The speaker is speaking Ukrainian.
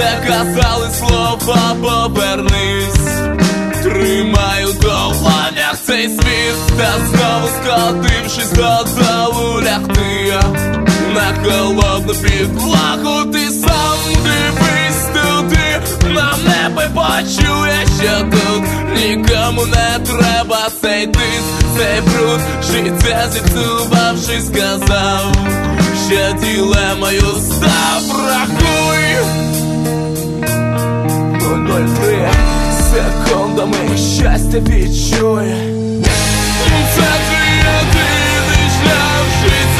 не казали слова повернись. Тримаю в долонях цей світ, та знову скотившись додолу лягти на холодну підлогу. Ти сам дивись туди, на небо почуєш, що тут нікому не треба цей тиск, цей бруд. Життя зіпсувавши, сказав, що дилемою став. Рахуй 003 секундами щастя відчуй. Це твій єдиний шлях в житті.